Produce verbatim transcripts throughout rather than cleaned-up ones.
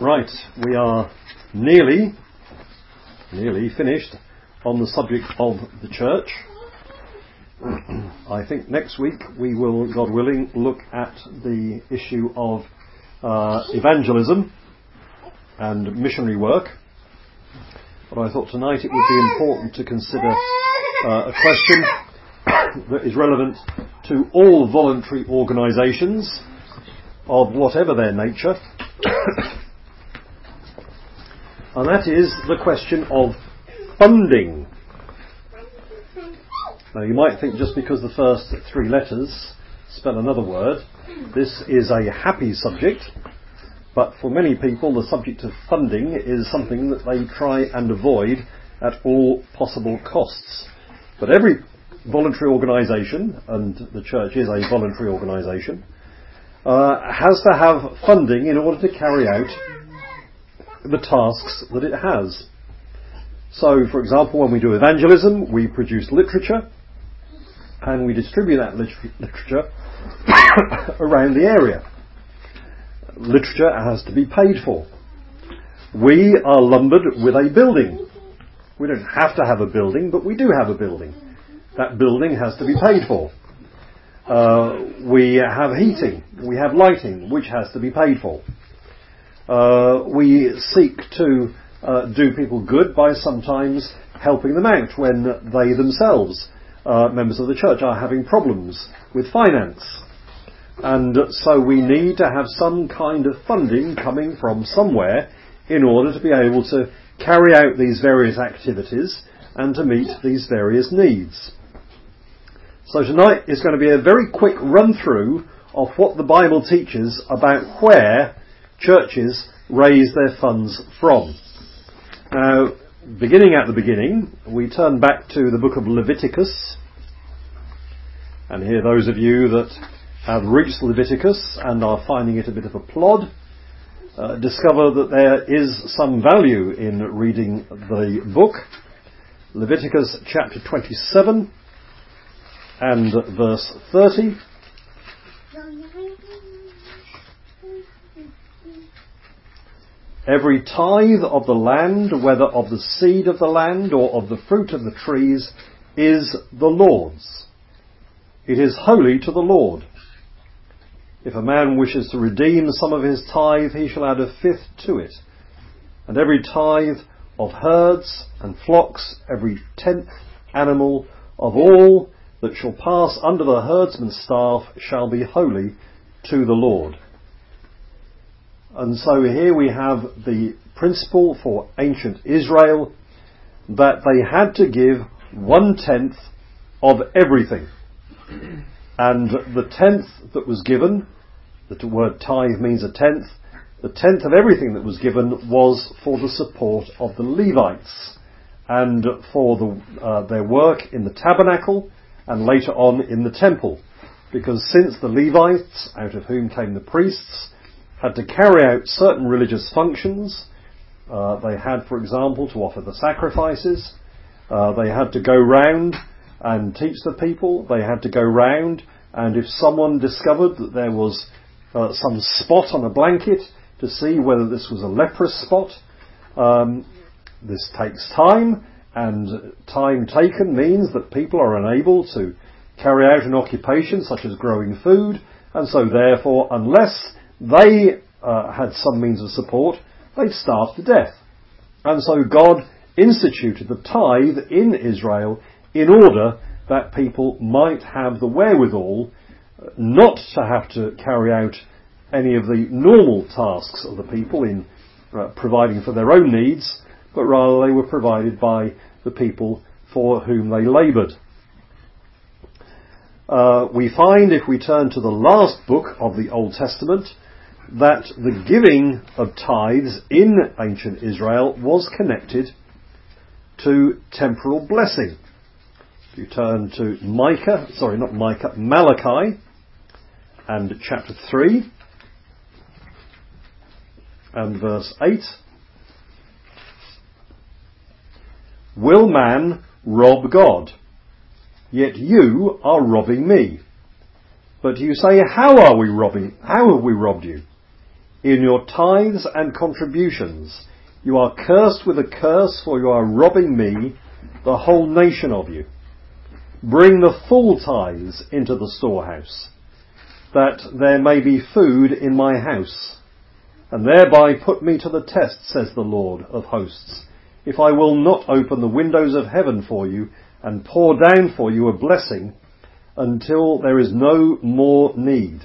Right, we are nearly, nearly finished on the subject of the church. I think next week we will, God willing, look at the issue of uh, evangelism and missionary work. But I thought tonight it would be important to consider uh, a question that is relevant to all voluntary organisations of whatever their nature. And that is the question of funding. Now you might think just because the first three letters spell another word, this is a happy subject, but for many people the subject of funding is something that they try and avoid at all possible costs. But every voluntary organisation, and the church is a voluntary organisation, uh, has to have funding in order to carry out the tasks that it has. So, for example, when we do evangelism, we produce literature and we distribute that liter- literature around the area. Literature has to be paid for. We are lumbered with a building. We don't have to have a building, but we do have a building. That building has to be paid for. Uh, we have heating, we have lighting, which has to be paid for. Uh, we seek to uh, do people good by sometimes helping them out when they themselves, uh, members of the church, are having problems with finance. And so we need to have some kind of funding coming from somewhere in order to be able to carry out these various activities and to meet these various needs. So tonight is going to be a very quick run through of what the Bible teaches about where churches raise their funds from. Now, beginning at the beginning, we turn back to the book of Leviticus. And here those of you that have reached Leviticus and are finding it a bit of a plod, uh, discover that there is some value in reading the book. Leviticus chapter twenty-seven and verse thirty. Every tithe of the land, whether of the seed of the land or of the fruit of the trees, is the Lord's. It is holy to the Lord. If a man wishes to redeem some of his tithe, he shall add a fifth to it. And every tithe of herds and flocks, every tenth animal of all that shall pass under the herdsman's staff, shall be holy to the Lord. And so here we have the principle for ancient Israel that they had to give one-tenth of everything. And the tenth that was given, the word tithe means a tenth, the tenth of everything that was given was for the support of the Levites and for the, uh, their work in the tabernacle and later on in the temple. Because since the Levites, out of whom came the priests, had to carry out certain religious functions. Uh, they had, for example, to offer the sacrifices. Uh, they had to go round and teach the people. They had to go round, and if someone discovered that there was uh, some spot on a blanket, to see whether this was a leprous spot. Um, this takes time, and time taken means that people are unable to carry out an occupation such as growing food, and so therefore, unless they uh, had some means of support, they'd starve to death. And so God instituted the tithe in Israel in order that people might have the wherewithal not to have to carry out any of the normal tasks of the people in uh, providing for their own needs, but rather they were provided by the people for whom they laboured. Uh, we find, if we turn to the last book of the Old Testament, that the giving of tithes in ancient Israel was connected to temporal blessing. If you turn to Micah, sorry, not Micah, Malachi, and chapter three, and verse eight. Will man rob God? Yet you are robbing me. But you say, how are we robbing? How have we robbed you? in your tithes and contributions. You are cursed with a curse, for you are robbing me, the whole nation of you. Bring the full tithes into the storehouse, that there may be food in my house, and thereby put me to the test, says the Lord of hosts, if I will not open the windows of heaven for you and pour down for you a blessing until there is no more need.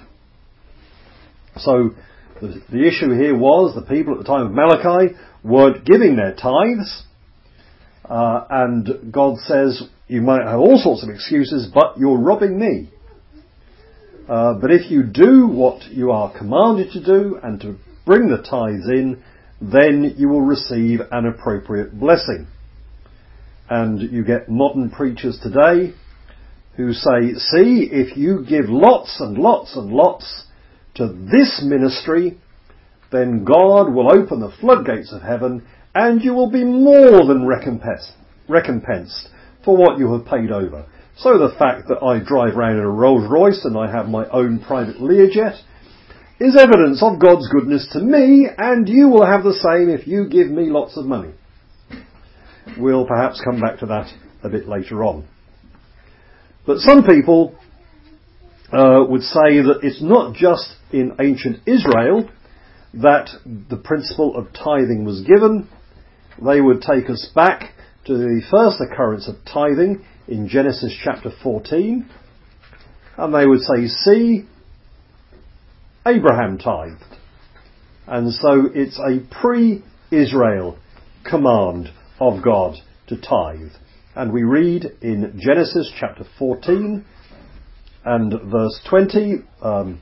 So the, the issue here was the people at the time of Malachi weren't giving their tithes, uh, and God says, you might have all sorts of excuses, but you're robbing me. Uh, but if you do what you are commanded to do and to bring the tithes in, then you will receive an appropriate blessing. And you get modern preachers today who say, see, if you give lots and lots and lots to this ministry, then God will open the floodgates of heaven and you will be more than recompensed, recompensed for what you have paid over. So the fact that I drive around in a Rolls Royce and I have my own private Learjet is evidence of God's goodness to me, and you will have the same if you give me lots of money. We'll perhaps come back to that a bit later on. But some people uh, would say that it's not just in ancient Israel that the principle of tithing was given. They would take us back to the first occurrence of tithing in Genesis chapter fourteen, and they would say, see, Abraham tithed. And so it's a pre-Israel command of God to tithe. And we read in Genesis chapter fourteen and verse twenty, um,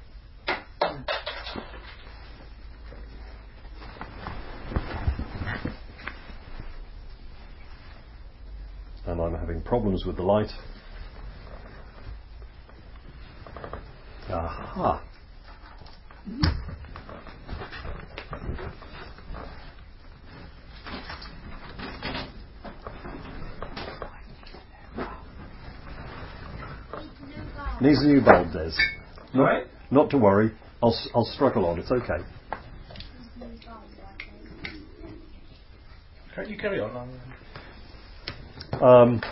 and I'm having problems with the light. Aha. Needs a new bulb, Des. Not, right. not to worry. I'll I'll struggle on. It's okay. Can't you carry on? Um,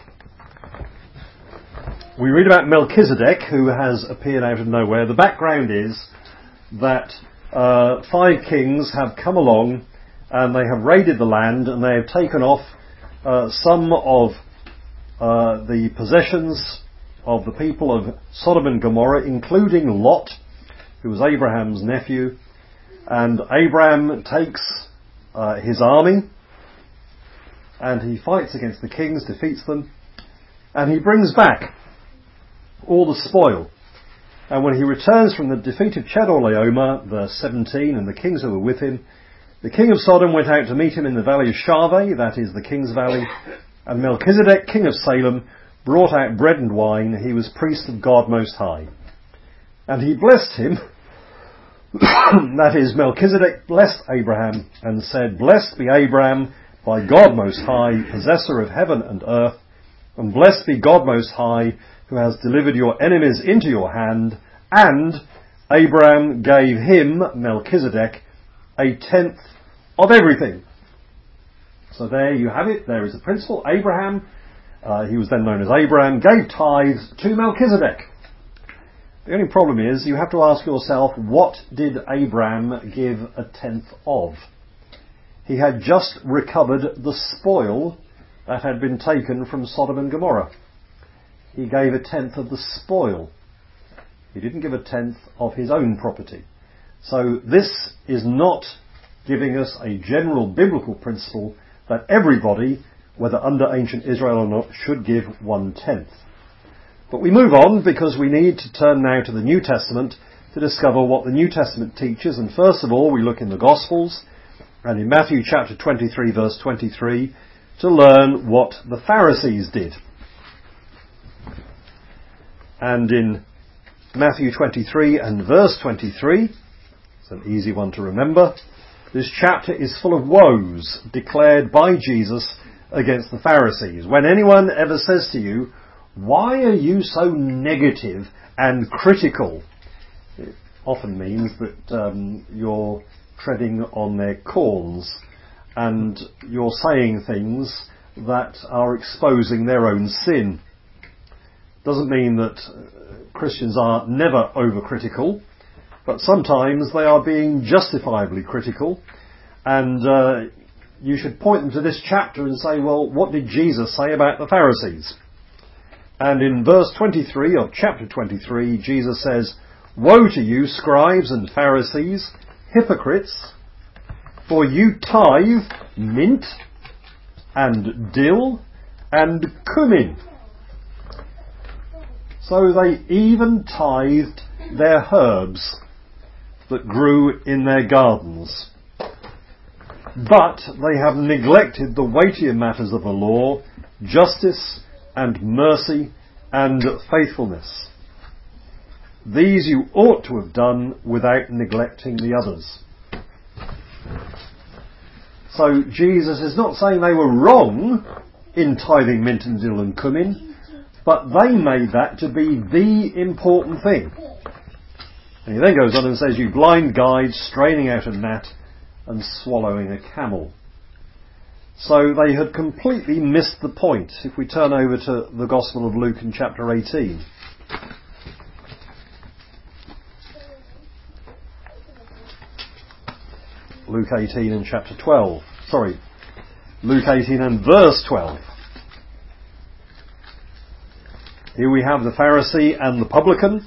we read about Melchizedek, who has appeared out of nowhere. The background is that uh, five kings have come along and they have raided the land and they have taken off uh, some of uh, the possessions of the people of Sodom and Gomorrah, including Lot, who was Abraham's nephew. And Abraham takes uh, his army and he fights against the kings, defeats them, and he brings back all the spoil. And when he returns from the defeat of Chedorlaomer, verse seventeen, and the kings who were with him, the king of Sodom went out to meet him in the valley of Shaveh, that is the king's valley, and Melchizedek, king of Salem, brought out bread and wine. He was priest of God Most High. And he blessed him, that is, Melchizedek blessed Abraham and said, blessed be Abraham by God Most High, possessor of heaven and earth, and blessed be God Most High, who has delivered your enemies into your hand. And Abraham gave him, Melchizedek, a tenth of everything. So there you have it. There is the principle. Abraham, uh, he was then known as Abraham, gave tithes to Melchizedek. The only problem is you have to ask yourself, what did Abraham give a tenth of? He had just recovered the spoil that had been taken from Sodom and Gomorrah. He gave a tenth of the spoil. He didn't give a tenth of his own property. So this is not giving us a general biblical principle that everybody, whether under ancient Israel or not, should give one-tenth. But we move on because we need to turn now to the New Testament to discover what the New Testament teaches. And first of all, we look in the Gospels and in Matthew chapter twenty-three, verse twenty-three, to learn what the Pharisees did. And in Matthew twenty-three and verse twenty-three, it's an easy one to remember, this chapter is full of woes declared by Jesus against the Pharisees. When anyone ever says to you, why are you so negative and critical? often means that um, you're treading on their corns and you're saying things that are exposing their own sin. Doesn't mean that Christians are never overcritical, but sometimes they are being justifiably critical, and uh, you should point them to this chapter and say, well, what did Jesus say about the Pharisees? And in verse twenty-three of chapter twenty-three, Jesus says, "Woe to you, scribes and Pharisees, hypocrites, for you tithe mint and dill and cumin." So they even tithed their herbs that grew in their gardens. But they have neglected the weightier matters of the law, justice and mercy and faithfulness. These you ought to have done without neglecting the others. So Jesus is not saying they were wrong in tithing mint and dill and cumin, but they made that to be the important thing. And he then goes on and says, "You blind guides, straining out a gnat and swallowing a camel." So they had completely missed the point. If we turn over to the Gospel of Luke in chapter eighteen. Luke eighteen and chapter twelve. Sorry, Luke eighteen and verse twelve. Here we have the Pharisee and the publican.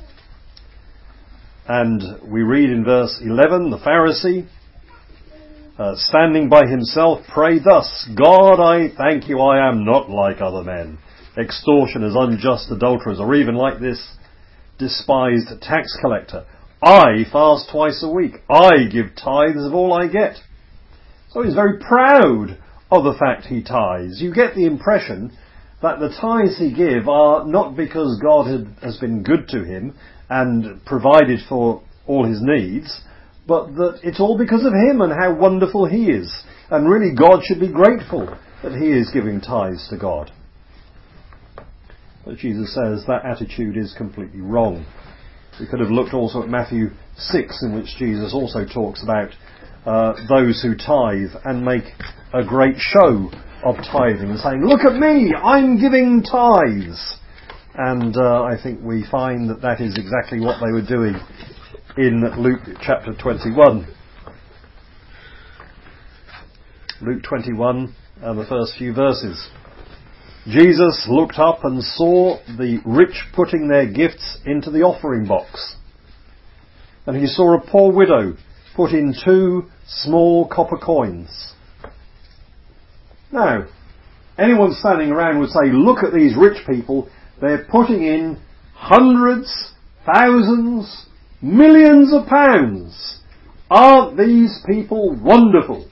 And we read in verse eleven, the Pharisee, uh, standing by himself, prayed thus, "God, I thank you, I am not like other men, extortioners, unjust adulterers, or even like this despised tax collector. I fast twice a week. I give tithes of all I get." So he's very proud of the fact he tithes. You get the impression that the tithes he gives are not because God had, has been good to him and provided for all his needs, but that it's all because of him and how wonderful he is. And really God should be grateful that he is giving tithes to God. But Jesus says that attitude is completely wrong. We could have looked also at Matthew six, in which Jesus also talks about uh, those who tithe and make a great show of tithing and saying, "Look at me, I'm giving tithes." And uh, I think we find that that is exactly what they were doing in Luke chapter twenty-one. Luke twenty-one and the first few verses. Jesus looked up and saw the rich putting their gifts into the offering box. And he saw a poor widow put in two small copper coins. Now, anyone standing around would say, look at these rich people, they're putting in hundreds, thousands, millions of pounds. Aren't these people wonderful?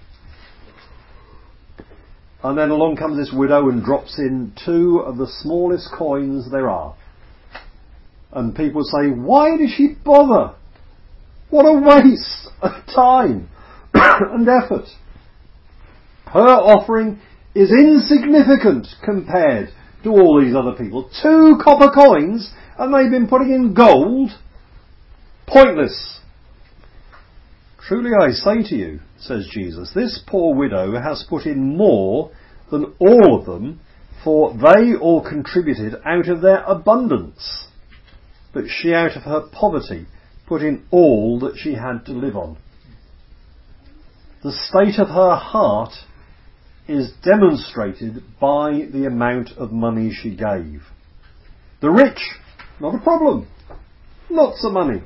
And then along comes this widow and drops in two of the smallest coins there are. And people say, why did she bother? What a waste of time and effort. Her offering is insignificant compared to all these other people. Two copper coins, and they've been putting in gold. Pointless. Truly I say to you, says Jesus, this poor widow has put in more than all of them, for they all contributed out of their abundance. But she out of her poverty put in all that she had to live on. The state of her heart is demonstrated by the amount of money she gave. The rich, not a problem. Lots of money.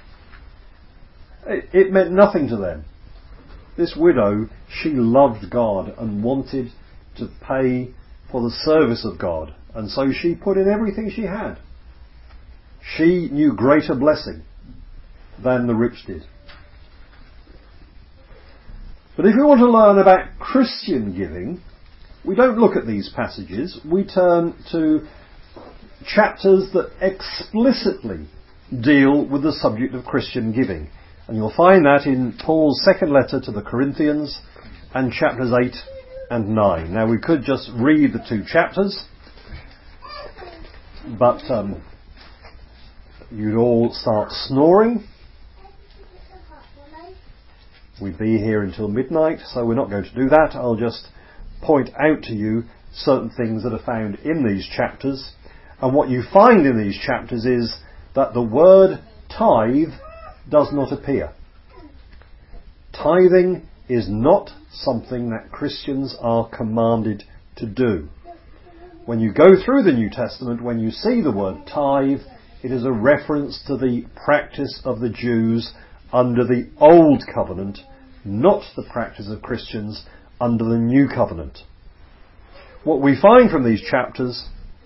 It, it meant nothing to them. This widow, she loved God and wanted to pay for the service of God. And so she put in everything she had. She knew greater blessing than the rich did. But if we want to learn about Christian giving, we don't look at these passages. We turn to chapters that explicitly deal with the subject of Christian giving. And you'll find that in Paul's second letter to the Corinthians and chapters eight and nine. Now we could just read the two chapters, but um, you'd all start snoring we'd be here until midnight, so we're not going to do that. I'll just point out to you certain things that are found in these chapters. And what you find in these chapters is that the word tithe does not appear. Tithing is not something that Christians are commanded to do. When you go through the New Testament, when you see the word tithe, it is a reference to the practice of the Jews under the Old Covenant, not the practice of Christians under the New Covenant. What we find from these chapters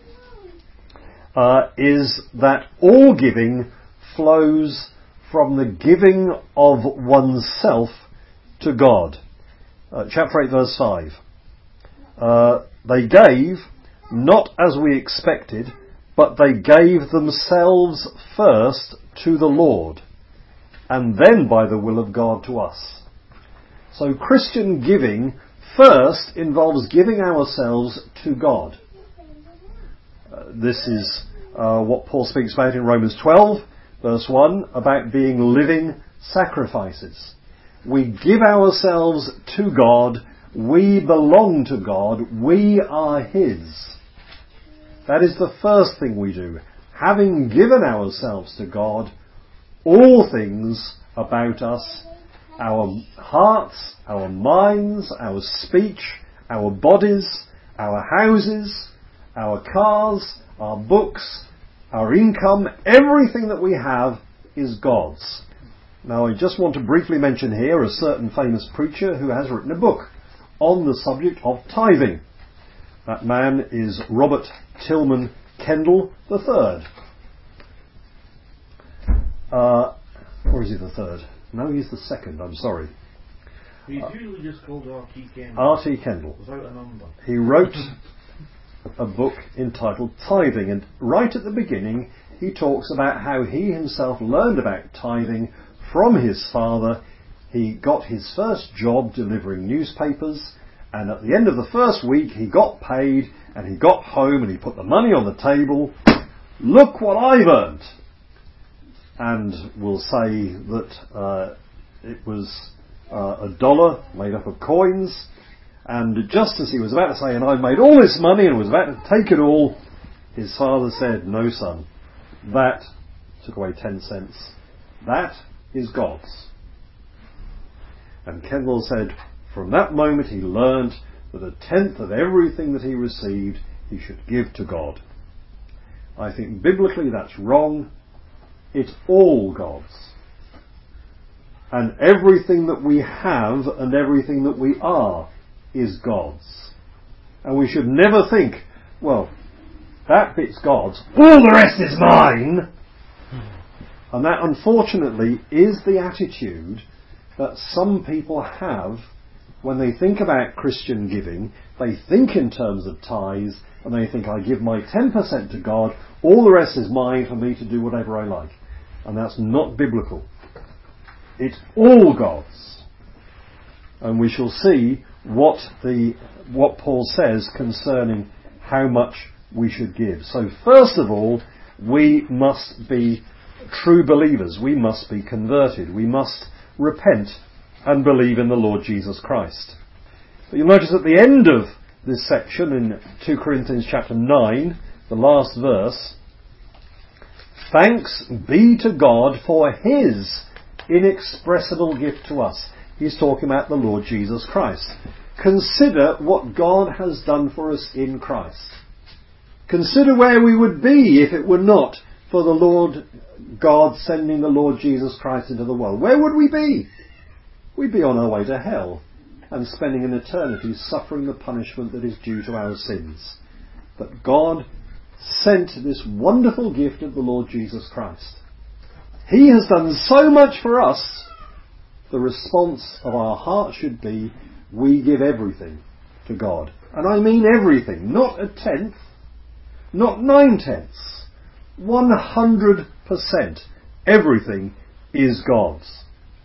uh, is that all giving flows from the giving of oneself to God. Uh, chapter eight, verse five. Uh, they gave, not as we expected, but they gave themselves first to the Lord, and then by the will of God to us. So Christian giving first involves giving ourselves to God. Uh, this is uh, what Paul speaks about in Romans twelve, verse one, about being living sacrifices. We give ourselves to God. We belong to God. We are His. That is the first thing we do. Having given ourselves to God, all things about us, our hearts, our minds, our speech, our bodies, our houses, our cars, our books, our income, everything that we have is God's. Now, I just want to briefly mention here a certain famous preacher who has written a book on the subject of tithing. That man is Robert Tilman Kendall the third. Uh, or is he the third? No, he's the second, I'm sorry. He's usually just called R T Kendall. R T Kendall. Without a number. He wrote a book entitled Tithing, and right at the beginning he talks about how he himself learned about tithing from his father. He got his first job delivering newspapers, and at the end of the first week he got paid, and he got home and he put the money on the table. Look what I've earned! And we'll say that uh, it was uh, a dollar made up of coins, and just as he was about to say, and I've made all this money, and was about to take it all, his father said, no son, that, took away ten cents, that is God's. And Kendall said, from that moment he learned that a tenth of everything that he received he should give to God. I think biblically that's wrong. It's all God's. And everything that we have and everything that we are is God's. And we should never think, well, that bit's God's, all the rest is mine. And that, unfortunately, is the attitude that some people have when they think about Christian giving. They think in terms of tithes, and they think, I give my ten percent to God, all the rest is mine for me to do whatever I like. And that's not biblical. It's all God's. And we shall see what the what Paul says concerning how much we should give. So first of all, we must be true believers. We must be converted. We must repent and believe in the Lord Jesus Christ. But you'll notice at the end of this section in two Corinthians chapter nine, the last verse, thanks be to God for His inexpressible gift to us. He's talking about the Lord Jesus Christ. Consider what God has done for us in Christ. Consider where we would be if it were not for the Lord God sending the Lord Jesus Christ into the world. Where would we be? We'd be on our way to hell and spending an eternity suffering the punishment that is due to our sins. But God sent this wonderful gift of the Lord Jesus Christ. He has done so much for us. The response of our heart should be, we give everything to God. And I mean everything, not a tenth, not nine tenths, one hundred percent. Everything is God's.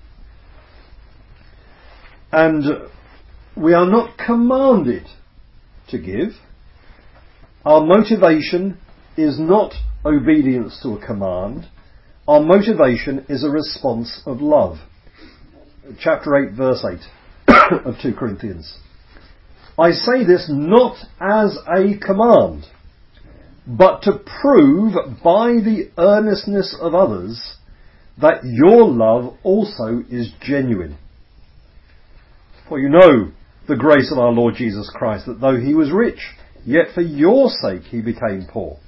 And we are not commanded to give. Our motivation is not obedience to a command. Our motivation is a response of love. chapter eight, verse eight of two Corinthians. I say this not as a command, but to prove by the earnestness of others that your love also is genuine. For you know the grace of our Lord Jesus Christ, that though he was rich, yet for your sake he became poor,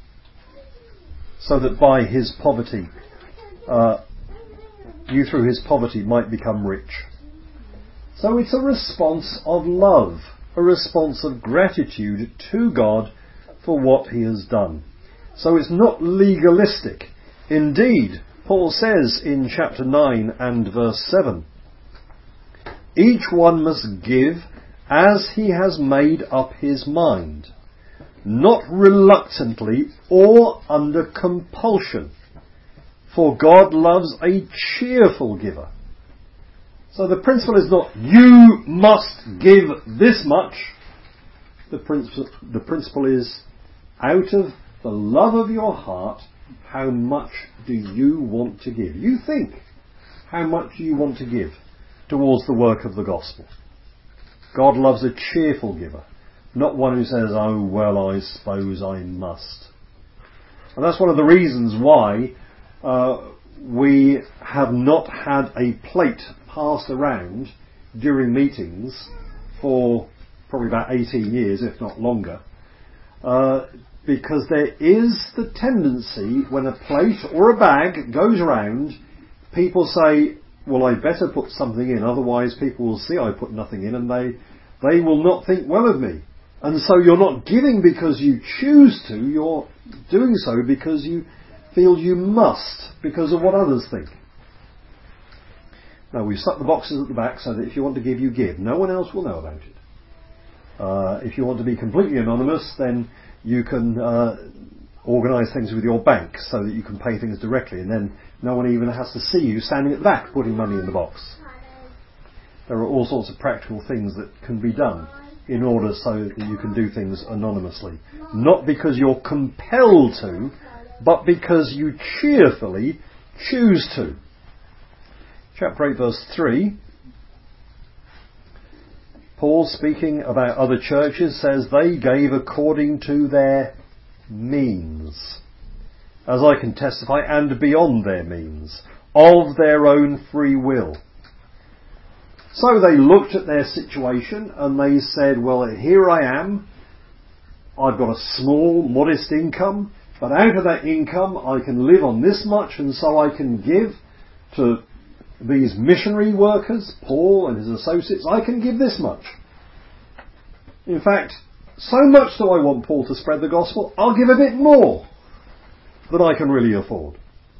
so that by his poverty, uh, you through his poverty might become rich. So it's a response of love, a response of gratitude to God for what he has done. So it's not legalistic. Indeed, Paul says in chapter nine and verse seven, each one must give as he has made up his mind, not reluctantly or under compulsion, for God loves a cheerful giver. So the principle is not, you must give this much. The principle, the principle is, out of the love of your heart, how much do you want to give? You think, how much do you want to give towards the work of the gospel? God loves a cheerful giver, not one who says, oh, well, I suppose I must. And that's one of the reasons why uh, we have not had a plate passed around during meetings for probably about eighteen years, if not longer, uh, because there is the tendency when a plate or a bag goes around, people say, well, I better put something in, otherwise people will see I put nothing in and they they will not think well of me. And so you're not giving because you choose to, you're doing so because you feel you must, because of what others think. Now, we've stuck the boxes at the back so that if you want to give, you give. No one else will know about it. Uh, if you want to be completely anonymous, then you can uh, organise things with your bank so that you can pay things directly, and then no one even has to see you standing at the back putting money in the box. There are all sorts of practical things that can be done in order so that you can do things anonymously. Not because you're compelled to, but because you cheerfully choose to. Chapter eight, verse three. Paul, speaking about other churches, says they gave according to their means, as I can testify, and beyond their means, of their own free will. So they looked at their situation and they said, well, here I am. I've got a small, modest income, but out of that income I can live on this much, and so I can give to these missionary workers, Paul and his associates, I can give this much. In fact, so much do I want Paul to spread the gospel, I'll give a bit more than I can really afford.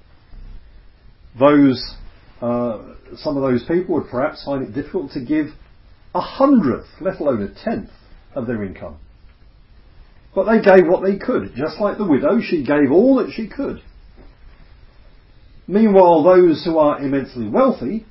Those, uh, some of those people would perhaps find it difficult to give a hundredth, let alone a tenth of their income. But they gave what they could, just like the widow, she gave all that she could. Meanwhile, those who are immensely wealthy,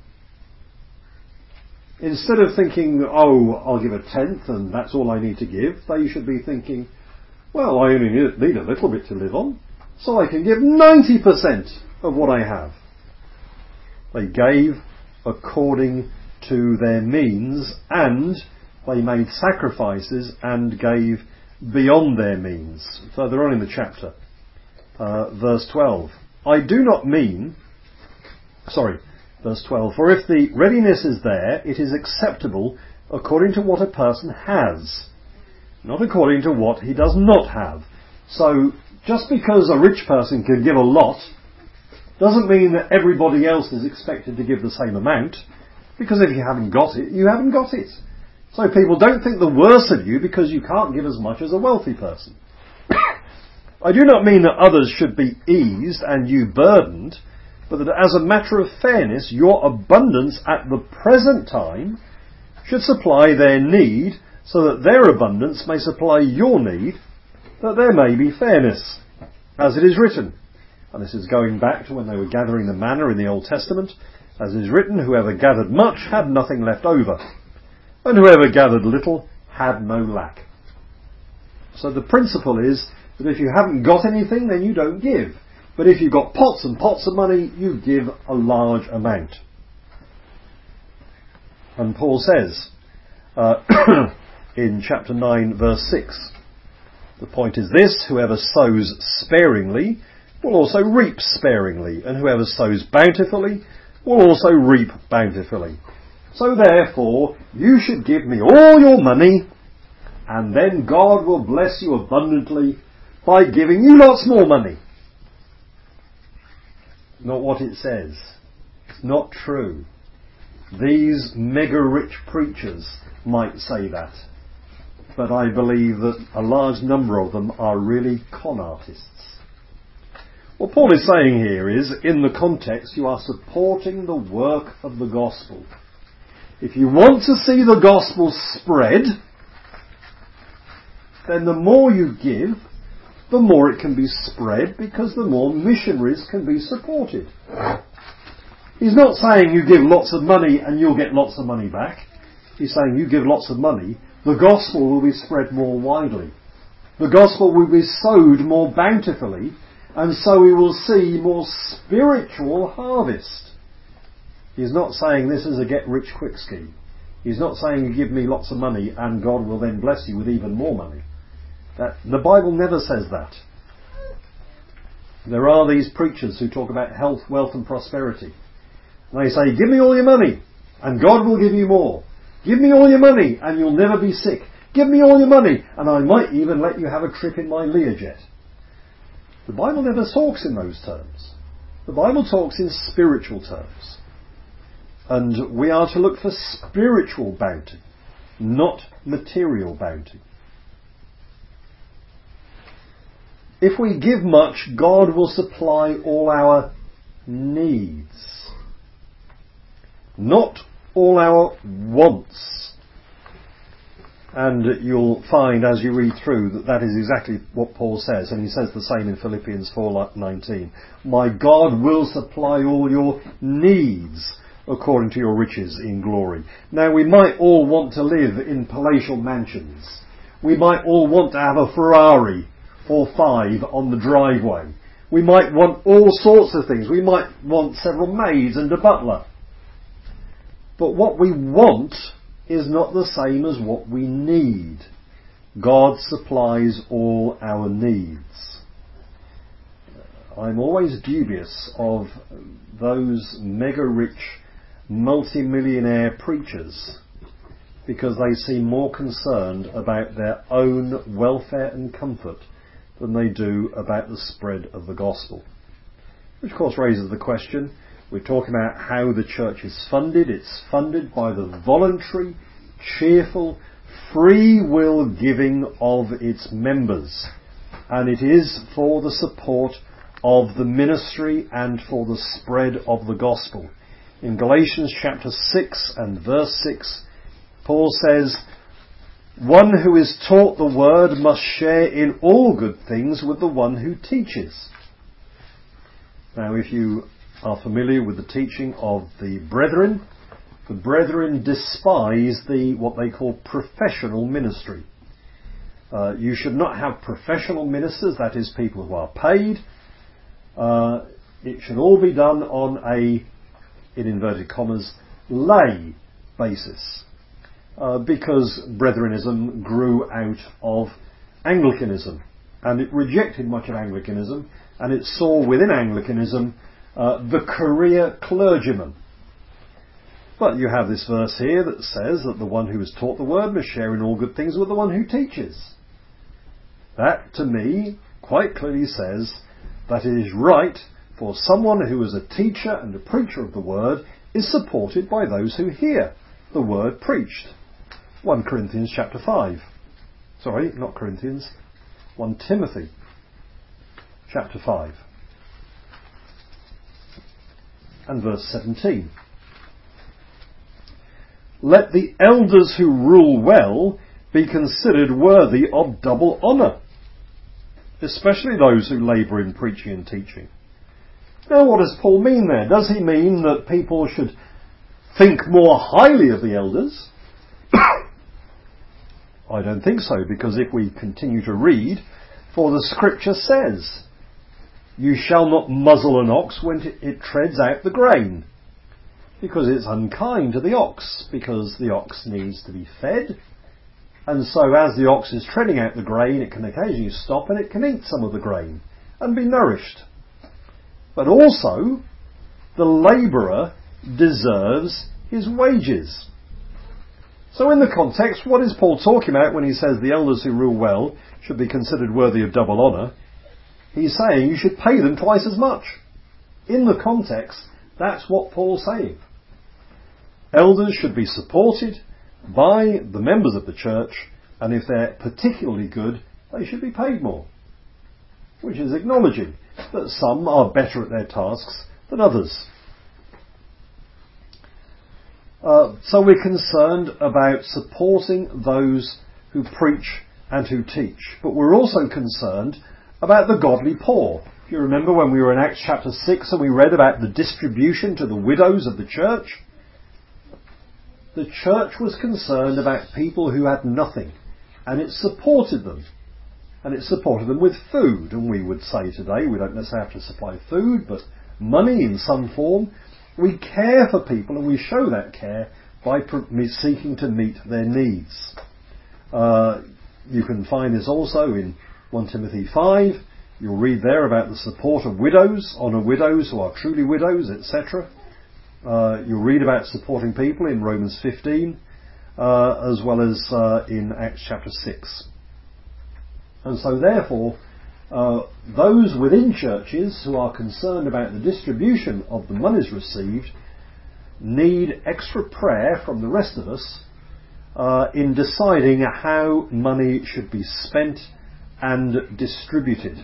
instead of thinking, oh, I'll give a tenth and that's all I need to give, they should be thinking, well, I only need a little bit to live on, so I can give ninety percent of what I have. They gave according to their means, and they made sacrifices and gave beyond their means. Further on in the chapter, uh, verse twelve. I do not mean, sorry, verse twelve, for if the readiness is there, it is acceptable according to what a person has, not according to what he does not have. So, just because a rich person can give a lot, doesn't mean that everybody else is expected to give the same amount, because if you haven't got it, you haven't got it. So people don't think the worse of you because you can't give as much as a wealthy person. I do not mean that others should be eased and you burdened, but that as a matter of fairness, your abundance at the present time should supply their need, so that their abundance may supply your need, that there may be fairness, as it is written. And this is going back to when they were gathering the manna in the Old Testament. As it is written, whoever gathered much had nothing left over, and whoever gathered little had no lack. So the principle is that if you haven't got anything, then you don't give. But if you've got pots and pots of money, you give a large amount. And Paul says uh, in chapter nine verse six, the point is this: whoever sows sparingly will also reap sparingly, and whoever sows bountifully will also reap bountifully. So therefore you should give me all your money, and then God will bless you abundantly by giving you lots more money. Not what it says. It's not true. These mega rich preachers might say that, but I believe that a large number of them are really con artists. What Paul is saying here is, in the context, you are supporting the work of the gospel. If you want to see the gospel spread, then the more you give, the more it can be spread, because the more missionaries can be supported. He's not saying you give lots of money and you'll get lots of money back. He's saying you give lots of money, the gospel will be spread more widely. The gospel will be sowed more bountifully, and so we will see more spiritual harvest. He's not saying this is a get-rich-quick scheme. He's not saying you give me lots of money and God will then bless you with even more money. That, the Bible never says that. There are these preachers who talk about health, wealth and prosperity. And they say, give me all your money and God will give you more. Give me all your money and you'll never be sick. Give me all your money and I might even let you have a trip in my Learjet. The Bible never talks in those terms. The Bible talks in spiritual terms. And we are to look for spiritual bounty, not material bounty. If we give much, God will supply all our needs, not all our wants. And you'll find as you read through that that is exactly what Paul says, and he says the same in Philippians four nineteen. My God will supply all your needs according to your riches in glory. Now we might all want to live in palatial mansions. We might all want to have a Ferrari or five on the driveway. We might want all sorts of things. We might want several maids and a butler. But what we want is not the same as what we need. God supplies all our needs. I'm always dubious of those mega-rich, multi-millionaire preachers because they seem more concerned about their own welfare and comfort than they do about the spread of the gospel. Which of course raises the question, we're talking about how the church is funded. It's funded by the voluntary, cheerful, free will giving of its members. And it is for the support of the ministry and for the spread of the gospel. In Galatians chapter six and verse six, Paul says, one who is taught the word must share in all good things with the one who teaches. Now, if you are familiar with the teaching of the brethren, the brethren despise the what they call professional ministry. Uh, you should not have professional ministers, that is, people who are paid. Uh, it should all be done on a, in inverted commas, lay basis. Uh, because Brethrenism grew out of Anglicanism, and it rejected much of Anglicanism, and it saw within Anglicanism uh, the career clergyman. But you have this verse here that says that the one who is taught the word must share in all good things with the one who teaches. That, to me, quite clearly says that it is right for someone who is a teacher and a preacher of the word is supported by those who hear the word preached. First Corinthians chapter five. Sorry, not Corinthians. First Timothy chapter five. And verse seventeen. Let the elders who rule well be considered worthy of double honour, especially those who labour in preaching and teaching. Now what does Paul mean there? Does he mean that people should think more highly of the elders? I don't think so, because if we continue to read, for the scripture says, you shall not muzzle an ox when it treads out the grain. because it's unkind to the ox, because the ox needs to be fed. And so as the ox is treading out the grain, it can occasionally stop and it can eat some of the grain and be nourished. But also, the labourer deserves his wages. So in the context, what is Paul talking about when he says the elders who rule well should be considered worthy of double honour? He's saying you should pay them twice as much. In the context, that's what Paul's saying. Elders should be supported by the members of the church, and if they're particularly good, they should be paid more. Which is acknowledging that some are better at their tasks than others. Uh, so we're concerned about supporting those who preach and who teach. But we're also concerned about the godly poor. If you remember when we were in Acts chapter six and we read about the distribution to the widows of the church, the church was concerned about people who had nothing, and it supported them. And it supported them with food. And we would say today, we don't necessarily have to supply food, but money in some form. We care for people, and we show that care by seeking to meet their needs. Uh, you can find this also in First Timothy five. You'll read there about the support of widows, honour widows who are truly widows, et cetera. Uh, you'll read about supporting people in Romans fifteen, uh, as well as uh, in Acts chapter six. And so therefore, uh, those within churches who are concerned about the distribution of the monies received need extra prayer from the rest of us uh, in deciding how money should be spent and distributed.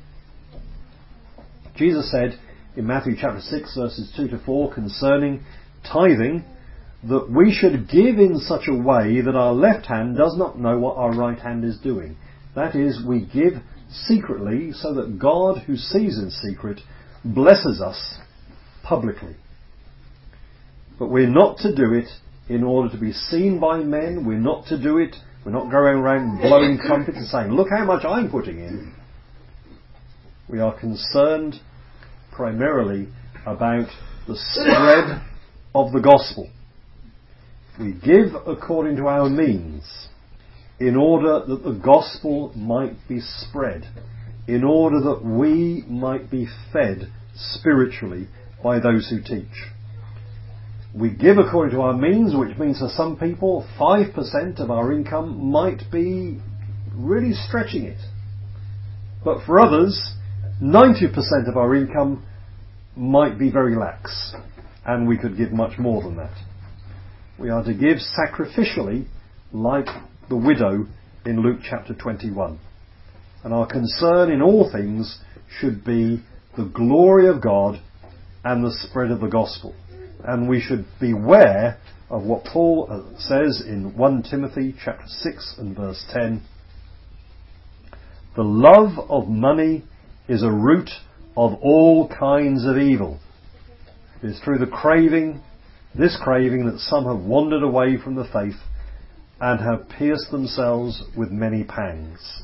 Jesus said in Matthew chapter six verses two to four concerning tithing that we should give in such a way that our left hand does not know what our right hand is doing. That is, we give secretly so that God, who sees in secret, blesses us publicly. But we're not to do it in order to be seen by men. We're not to do it. We're not going around blowing trumpets and saying, look how much I'm putting in. We are concerned primarily about the spread of the gospel. We give according to our means, in order that the gospel might be spread, in order that we might be fed spiritually by those who teach. We give according to our means, which means for some people five percent of our income might be really stretching it. But for others, ninety percent of our income might be very lax, and we could give much more than that. We are to give sacrificially, like the widow in Luke chapter twenty-one. And our concern in all things should be the glory of God and the spread of the gospel. And we should beware of what Paul says in First Timothy chapter six and verse ten. The love of money is a root of all kinds of evil. It is through the craving, this craving, that some have wandered away from the faith and have pierced themselves with many pangs.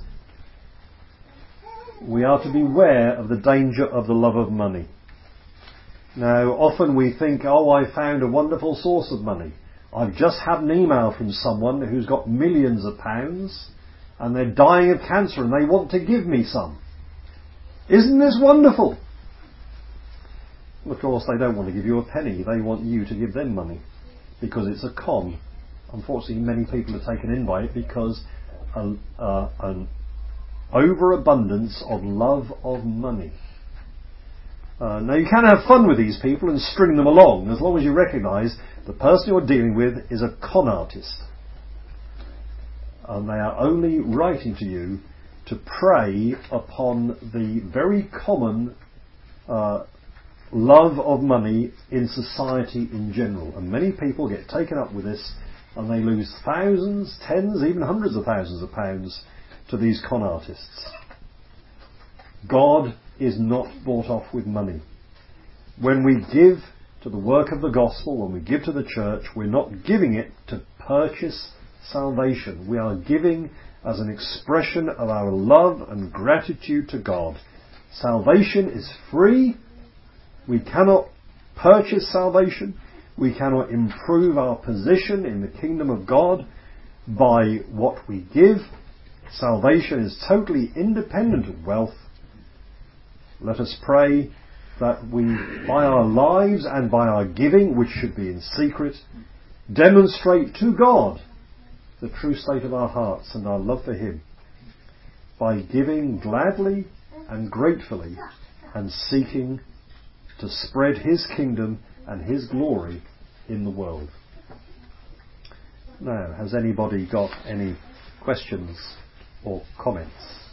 We are to beware of the danger of the love of money. Now, often we think, oh, I found a wonderful source of money. I've just had an email from someone who's got millions of pounds and they're dying of cancer and they want to give me some. Isn't this wonderful? Well, of course, they don't want to give you a penny. They want you to give them money because it's a con. Unfortunately, many people are taken in by it because a, uh, an overabundance of love of money. Uh, now, you can have fun with these people and string them along as long as you recognise the person you're dealing with is a con artist. And they are only writing to you to prey upon the very common uh, love of money in society in general. And many people get taken up with this and they lose thousands, tens, even hundreds of thousands of pounds to these con artists. God is not bought off with money. When we give to the work of the gospel, when we give to the church, we're not giving it to purchase salvation. We are giving as an expression of our love and gratitude to God. Salvation is free. We cannot purchase salvation. We cannot improve our position in the kingdom of God by what we give. Salvation is totally independent of wealth. Let us pray that we, by our lives and by our giving, which should be in secret, demonstrate to God the true state of our hearts and our love for Him, by giving gladly and gratefully and seeking to spread His kingdom and His glory in the world. Now, has anybody got any questions or comments?